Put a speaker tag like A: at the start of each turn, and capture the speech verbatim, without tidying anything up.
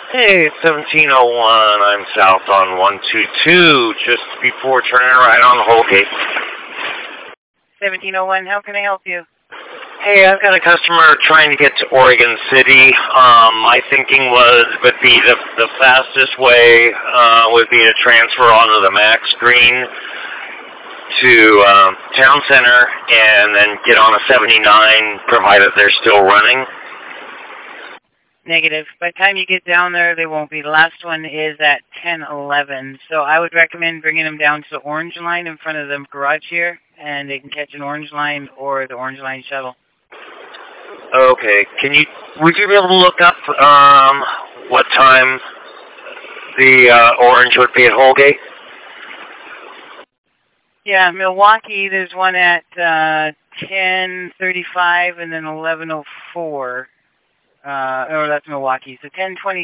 A: Hey, seventeen oh one. I'm south on one two two, just before turning right on Holgate.
B: seventeen oh one, how can I help you?
A: Hey, I've got a customer trying to get to Oregon City. Um, my thinking was would be the the fastest way uh, would be to transfer onto the Max Green to um, Town Center and then get on a seventy-nine, provided they're still running.
B: Negative. By the time you get down there, they won't be. The last one is at ten eleven. So I would recommend bringing them down to the Orange Line in front of the garage here, and they can catch an Orange Line or the Orange Line shuttle.
A: Okay. Can you, would you be able to look up um, what time the uh, Orange would be at Holgate?
B: Yeah, Milwaukee, there's one at uh, ten thirty-five and then eleven oh four. Uh, oh, that's Milwaukee. So ten twenty.